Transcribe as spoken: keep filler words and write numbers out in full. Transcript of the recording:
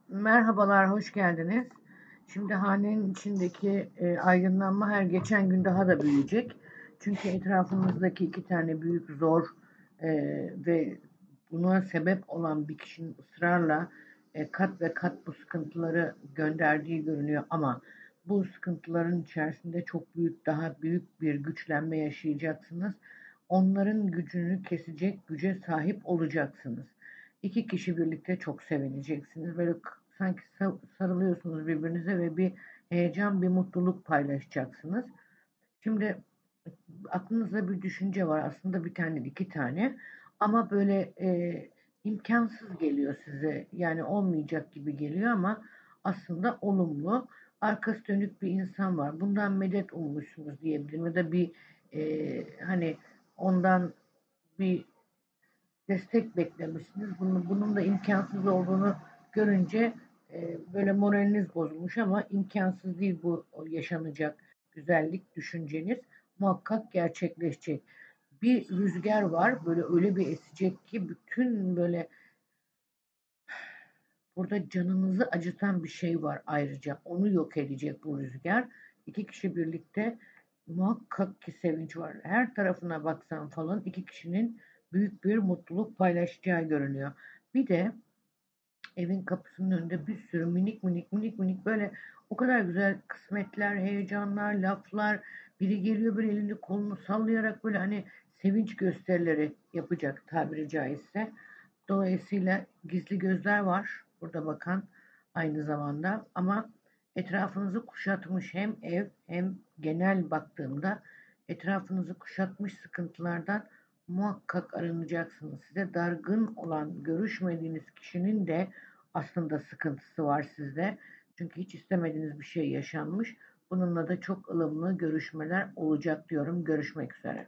Merhabalar, hoş geldiniz. Şimdi hanenin içindeki e, aydınlanma her geçen gün daha da büyüyecek. Çünkü etrafımızdaki iki tane büyük zor e, ve buna sebep olan bir kişinin ısrarla e, kat ve kat bu sıkıntıları gönderdiği görünüyor. Ama bu sıkıntıların içerisinde çok büyük, daha büyük bir güçlenme yaşayacaksınız. Onların gücünü kesecek güce sahip olacaksınız. İki kişi birlikte çok sevineceksiniz. Böyle sanki sarılıyorsunuz birbirinize ve bir heyecan, bir mutluluk paylaşacaksınız. Şimdi aklınızda bir düşünce var. Aslında bir tane, iki tane. Ama böyle e, imkansız geliyor size. Yani olmayacak gibi geliyor ama aslında olumlu. Arkası dönük bir insan var. Bundan medet ummuşsunuz diyebilirim. Ya da bir e, hani ondan bir destek beklemişsiniz. Bunun, bunun da imkansız olduğunu görünce e, böyle moraliniz bozulmuş ama imkansız değil bu yaşanacak güzellik düşünceniz muhakkak gerçekleşecek. Bir rüzgar var böyle öyle bir esecek ki bütün böyle burada canınızı acıtan bir şey var ayrıca onu yok edecek bu rüzgar. İki kişi birlikte muhakkak ki sevinç var. Her tarafına baksan falan iki kişinin büyük bir mutluluk paylaşacağı görünüyor. Bir de evin kapısının önünde bir sürü minik minik minik minik böyle o kadar güzel kısmetler, heyecanlar, laflar. Biri geliyor bir elini kolunu sallayarak böyle hani sevinç gösterileri yapacak tabiri caizse. Dolayısıyla gizli gözler var burada bakan aynı zamanda ama etrafınızı kuşatmış hem ev hem genel baktığımda etrafınızı kuşatmış sıkıntılardan muhakkak arınacaksınız. Size dargın olan görüşmediğiniz kişinin de aslında sıkıntısı var sizde. Çünkü hiç istemediğiniz bir şey yaşanmış. Bununla da çok ılımlı görüşmeler olacak diyorum. Görüşmek üzere.